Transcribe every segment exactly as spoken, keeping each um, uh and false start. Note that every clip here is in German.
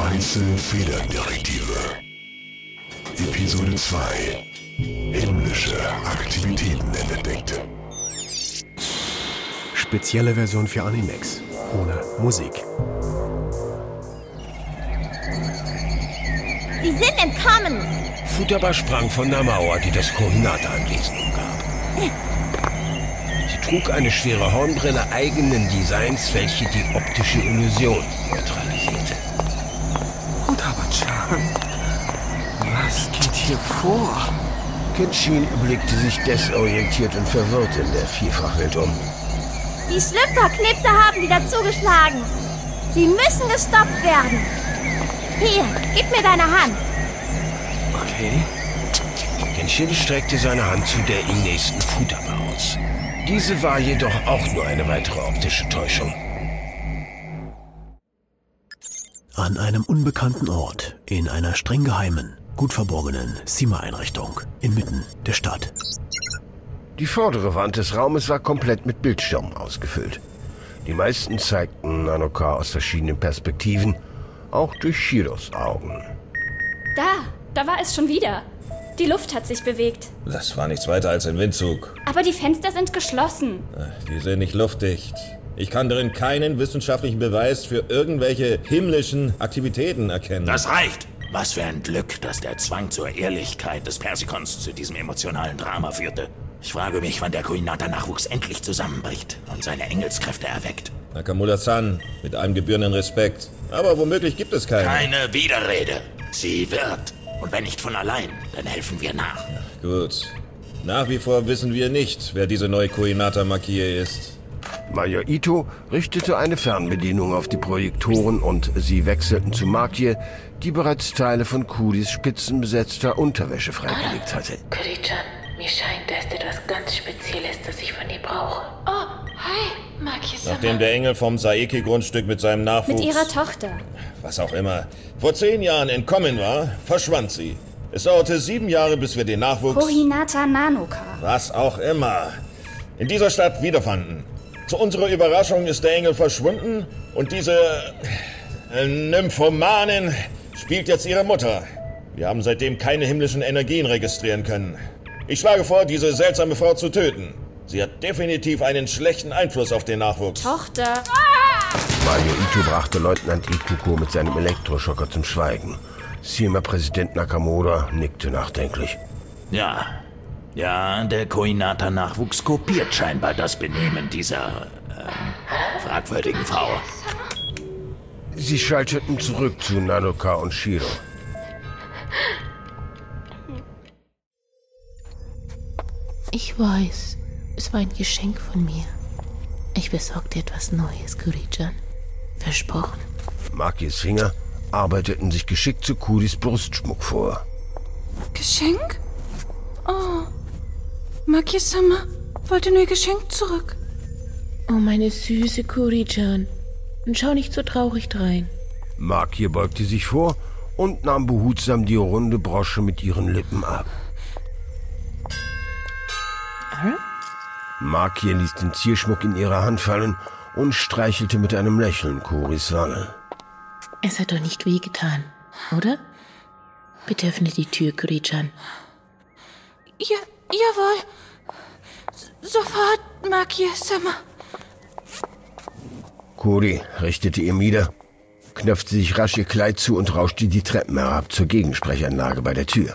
Weiße Federdetektive. Episode zwei. Himmlische Aktivitäten entdeckt. Spezielle Version für Animex. Ohne Musik. Sie sind entkommen! Futaba sprang von der Mauer, die das Kohinata-Anwesen umgab. Sie trug eine schwere Hornbrille eigenen Designs, welche die optische Illusion neutralisierte. Futaba-chan, was geht hier vor? Kenshin blickte sich desorientiert und verwirrt in der Vielfachwelt um. Die Schlüpferknipse haben wieder zugeschlagen. Sie müssen gestoppt werden. Hier, gib mir deine Hand. Okay. Kenshin streckte seine Hand zu der ihm nächsten Futaba aus. Diese war jedoch auch nur eine weitere optische Täuschung. An einem unbekannten Ort, in einer streng geheimen, gut verborgenen SEMA-Einrichtung, inmitten der Stadt. Die vordere Wand des Raumes war komplett mit Bildschirmen ausgefüllt. Die meisten zeigten Nanoka aus verschiedenen Perspektiven, auch durch Shiros Augen. Da, da war es schon wieder. Die Luft hat sich bewegt. Das war nichts weiter als ein Windzug. Aber die Fenster sind geschlossen. Die sind nicht luftdicht. Ich kann darin keinen wissenschaftlichen Beweis für irgendwelche himmlischen Aktivitäten erkennen. Das reicht! Was für ein Glück, dass der Zwang zur Ehrlichkeit des Persikons zu diesem emotionalen Drama führte. Ich frage mich, wann der Kohinata-Nachwuchs endlich zusammenbricht und seine Engelskräfte erweckt. Nakamura-san, mit allem gebührenden Respekt. Aber womöglich gibt es keine. Keine Widerrede. Sie wird. Und wenn nicht von allein, dann helfen wir nach. Ja, gut. Nach wie vor wissen wir nicht, wer diese neue Kohinata-Makie ist. Major Ito richtete eine Fernbedienung auf die Projektoren und sie wechselten zu Makie, die bereits Teile von Kudis spitzenbesetzter Unterwäsche freigelegt hatte. Kuri-chan, mir scheint, da ist etwas ganz Spezielles, das ich von dir brauche. Oh, hi, Maki-sama. Nachdem der Engel vom Saeki-Grundstück mit seinem Nachwuchs... Mit ihrer Tochter. Was auch immer. Vor zehn Jahren entkommen war, verschwand sie. Es dauerte sieben Jahre, bis wir den Nachwuchs... Kohinata Nanoka. Was auch immer. In dieser Stadt wiederfanden. Zu unserer Überraschung ist der Engel verschwunden und diese äh, Nymphomanin spielt jetzt ihre Mutter. Wir haben seitdem keine himmlischen Energien registrieren können. Ich schlage vor, diese seltsame Frau zu töten. Sie hat definitiv einen schlechten Einfluss auf den Nachwuchs. Tochter. Major Ito brachte Leutnant Ikuko mit seinem Elektroschocker zum Schweigen. SEMA-Präsident Nakamura nickte nachdenklich. Ja, ja, der Kohinata-Nachwuchs kopiert scheinbar das Benehmen dieser ähm, fragwürdigen Frau. Sie schalteten zurück zu Nanoka und Shiro. Ich weiß, es war ein Geschenk von mir. Ich besorge dir etwas Neues, Kuri-chan. Versprochen. Makis Finger arbeiteten sich geschickt zu Kudis Brustschmuck vor. Geschenk? Oh, Maki-sama wollte nur ihr Geschenk zurück. Oh, meine süße Kuri-chan. Und schau nicht so traurig drein. Maki beugte sich vor und nahm behutsam die runde Brosche mit ihren Lippen ab. Hm? Maki ließ den Zierschmuck in ihre Hand fallen und streichelte mit einem Lächeln Kuris Wange. Es hat doch nicht wehgetan, oder? Bitte öffne die Tür, Kuri-chan. Ja, jawohl. S- sofort, Maki-sama. Kuri richtete ihr Mieder, knöpfte sich rasch ihr Kleid zu und rauschte die Treppen herab zur Gegensprechanlage bei der Tür.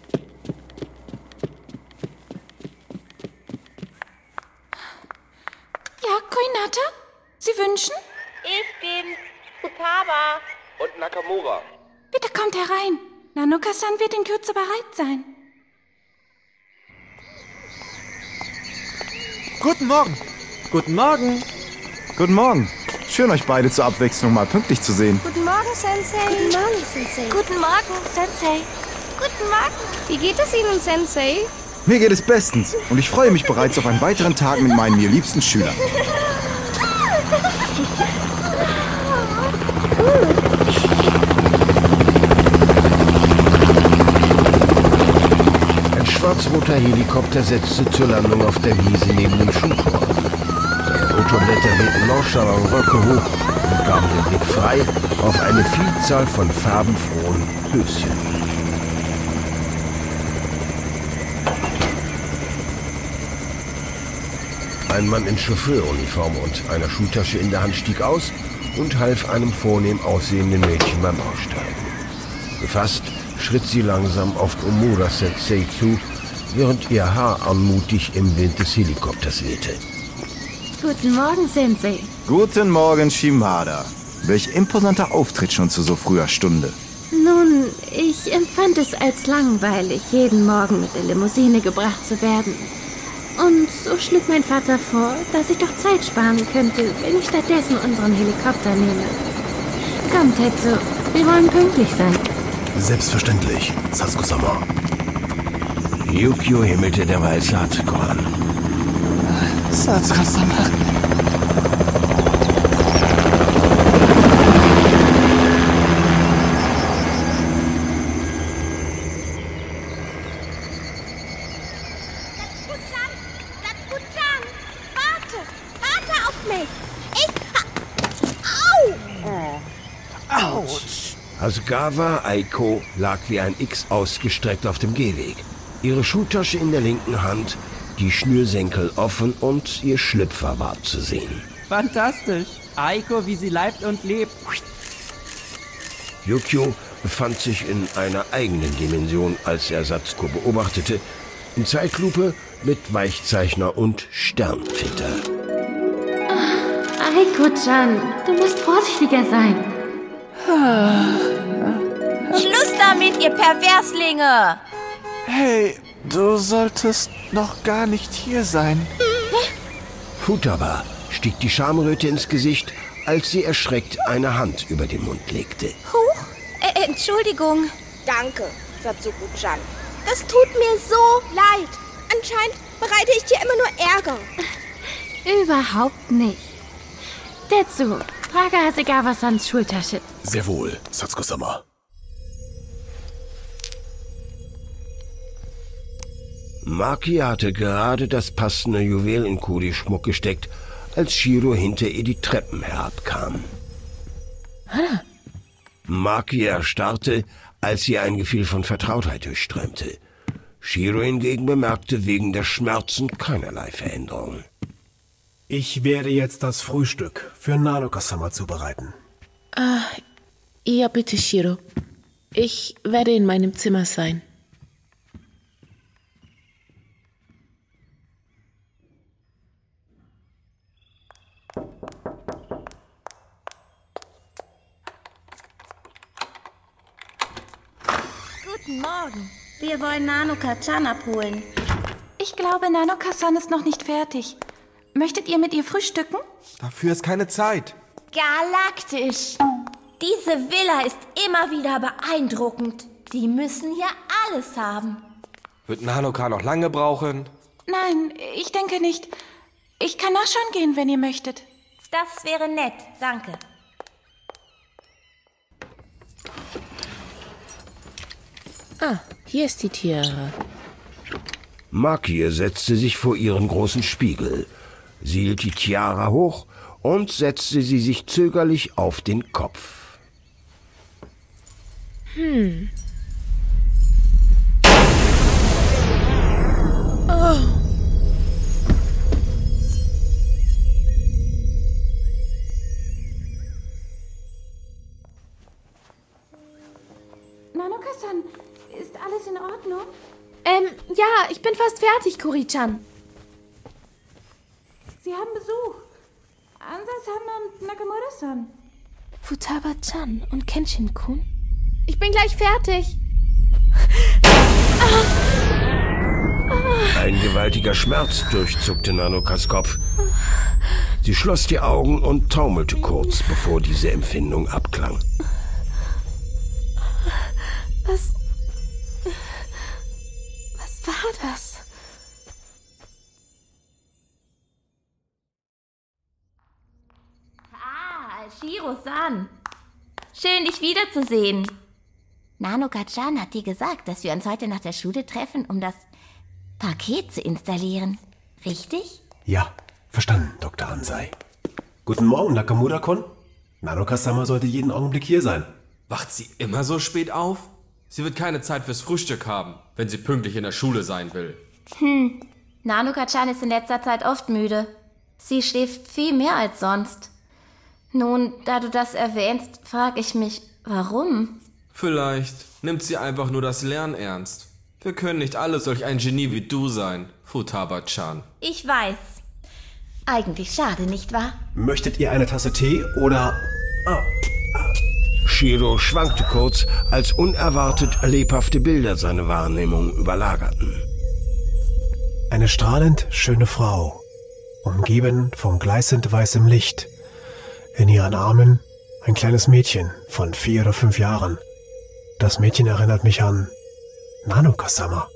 Ja, Kohinata? Sie wünschen? Ich bin Futaba. Und Nakamura. Bitte kommt herein. Nanoka-san wird in Kürze bereit sein. Guten Morgen. Guten Morgen. Guten Morgen. Schön, euch beide zur Abwechslung mal pünktlich zu sehen. Guten Morgen, Sensei. Guten Morgen, Sensei. Guten Morgen, Sensei. Guten Morgen. Wie geht es Ihnen, Sensei? Mir geht es bestens und ich freue mich bereits auf einen weiteren Tag mit meinen mir liebsten Schülern. Ein schwarz-roter Helikopter setzte zur Landung auf der Wiese neben dem Schulchor. Seine Motorblätter wehten nonchalant Röcke hoch und und gaben den Blick frei auf eine Vielzahl von farbenfrohen Höschen. Ein Mann in Chauffeuruniform und einer Schultasche in der Hand stieg aus und half einem vornehm aussehenden Mädchen beim Aussteigen. Gefasst schritt sie langsam auf Omura Sensei zu, während ihr Haar anmutig im Wind des Helikopters wehte. Guten Morgen, Sensei. Guten Morgen, Shimada. Welch imposanter Auftritt schon zu so früher Stunde. Nun, ich empfand es als langweilig, jeden Morgen mit der Limousine gebracht zu werden. Und so schlug mein Vater vor, dass ich doch Zeit sparen könnte, wenn ich stattdessen unseren Helikopter nehme. Komm, Tetsu, wir wollen pünktlich sein. Selbstverständlich, Satsuko-sama. Yukio himmelte derweil Satsuko an. Satsuko-sama. Hasegawa Aiko lag wie ein X ausgestreckt auf dem Gehweg. Ihre Schultasche in der linken Hand, die Schnürsenkel offen und ihr Schlüpfer war zu sehen. Fantastisch. Aiko, wie sie leibt und lebt. Yukio befand sich in einer eigenen Dimension, als er Satsuko beobachtete, in Zeitlupe mit Weichzeichner und Sternfilter. Ah, Aiko-chan, du musst vorsichtiger sein. Schluss damit, ihr Perverslinge! Hey, du solltest noch gar nicht hier sein. Futaba stieg die Schamröte ins Gesicht, als sie erschreckt eine Hand über den Mund legte. Huch, äh, Entschuldigung. Danke, Satsuko-chan. Das tut mir so leid. Anscheinend bereite ich dir immer nur Ärger. Überhaupt nicht. Tetsu, frage Hasegawa-sans Schultasche. Sehr wohl, Satsuko-sama. Maki hatte gerade das passende Juwel in Kuri-Schmuck gesteckt, als Shiro hinter ihr die Treppen herabkam. Ah. Maki erstarrte, als ihr ein Gefühl von Vertrautheit durchströmte. Shiro hingegen bemerkte wegen der Schmerzen keinerlei Veränderung. Ich werde jetzt das Frühstück für Nanoka-sama zubereiten. Ah, ja bitte, Shiro. Ich werde in meinem Zimmer sein. Guten Morgen. Wir wollen Nanoka-chan abholen. Ich glaube, Nanoka-san ist noch nicht fertig. Möchtet ihr mit ihr frühstücken? Dafür ist keine Zeit. Galaktisch. Diese Villa ist immer wieder beeindruckend. Die müssen hier alles haben. Wird Nanoka noch lange brauchen? Nein, ich denke nicht. Ich kann nachschauen gehen, wenn ihr möchtet. Das wäre nett, danke. Ah, hier ist die Tiara. Maki setzte sich vor ihren großen Spiegel. Sie hielt die Tiara hoch und setzte sie sich zögerlich auf den Kopf. Hm. Oh. Nanoka-san, ist alles in Ordnung? Ähm, ja, ich bin fast fertig, Kuri-chan. Sie haben Besuch. Ansa-san und Nakamura-san. Futaba-chan und Kenshin-kun? Ich bin gleich fertig. Ein gewaltiger Schmerz durchzuckte Nanokas Kopf. Sie schloss die Augen und taumelte kurz, bevor diese Empfindung abklang. Was... Was war das? Ah, Shiro-san. Schön, dich wiederzusehen. Nanoka-chan hat dir gesagt, dass wir uns heute nach der Schule treffen, um das Paket zu installieren. Richtig? Ja, verstanden, Doktor Ansei. Guten Morgen, Nakamura-kun. Nanoka-sama sollte jeden Augenblick hier sein. Wacht sie immer so spät auf? Sie wird keine Zeit fürs Frühstück haben, wenn sie pünktlich in der Schule sein will. Hm, Nanoka-chan ist in letzter Zeit oft müde. Sie schläft viel mehr als sonst. Nun, da du das erwähnst, frage ich mich, warum? Vielleicht nimmt sie einfach nur das Lernen ernst. Wir können nicht alle solch ein Genie wie du sein, Futaba-chan. Ich weiß. Eigentlich schade, nicht wahr? Möchtet ihr eine Tasse Tee oder... Ah. Shiro schwankte kurz, als unerwartet lebhafte Bilder seine Wahrnehmung überlagerten. Eine strahlend schöne Frau, umgeben von gleißend weißem Licht. In ihren Armen ein kleines Mädchen von vier oder fünf Jahren. Das Mädchen erinnert mich an Nanoka-sama.